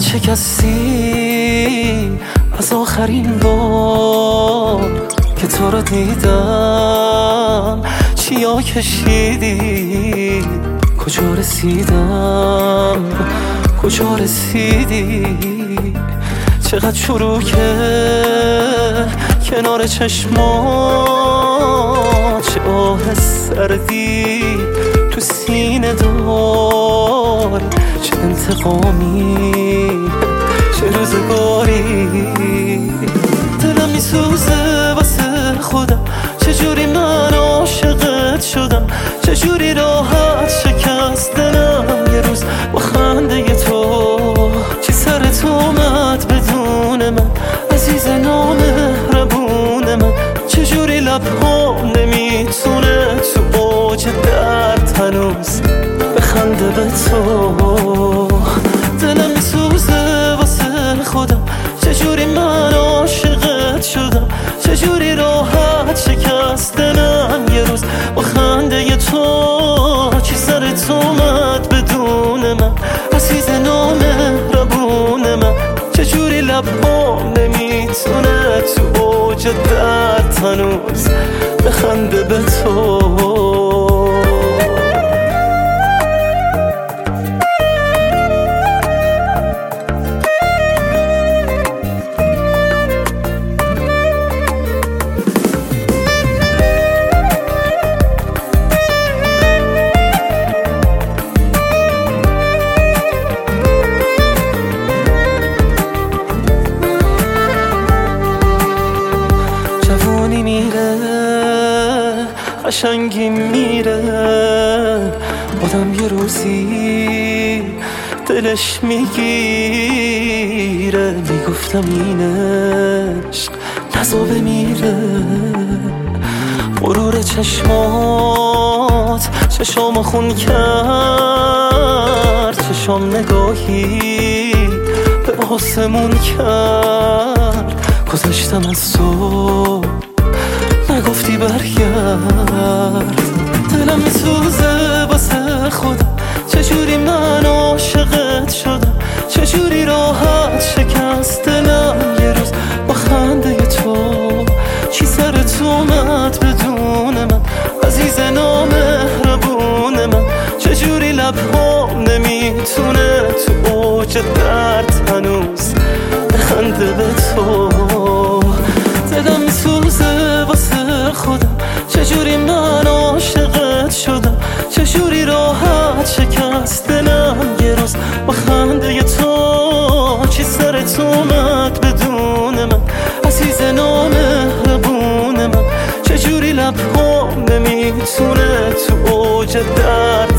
شکستی از آخرین بار که تو رو دیدم. چیا کشیدی کجا رسیدم کجا رسیدی؟ چقدر چروکه کنار چشمات، چه آه سردی تو سینه داری، چه انتقامی چه روزگاری. دلم میسوزه واسه خودم، چجوری من عاشقت شدم، چجوری راحت شکست دلم یه روز با خنده تو. چی سرت اومد بدون من عزیز نامهربون من، چجوری لبهام نمیتونه تو اوج درد هنوز بخنده به تو. دلم میسوزه واسه خودم، چجوری من عاشقت شدم، چجوری راحت شکست دلم یه روز با خنده تو. چی سرت اومد بدون من عزیز نامهربون من، چجوری لبهام نمیتونه تو اوج درد هنوز بخنده به تو. قشنگی میره آدم، یه روزی دلش میگیره. میگفتم این عشق نزا بمیره، غرور چشمات چشام خون کرد، چشام نگاهی به آسمون کرد. گذشتم از تو نگفتی برگرد، دلم میسوزه واسه خودم، چجوری من عاشقت شدم، چجوری راحت شکست دلم یه روز با خنده تو. چی سرت اومد بدون من عزیز نامهربون من، چجوری لبهام نمیتونه تو اوج درد هنوز بخنده به تو. دلم میسوزه واسه خودم، چجوری من عاشقت شدم، چجوری راحت شکست دلم یه روز با خنده تو. چی سرت اومد بدون من عزیز نامهربون من، چجوری لبهام نمیتونه تو اوج درد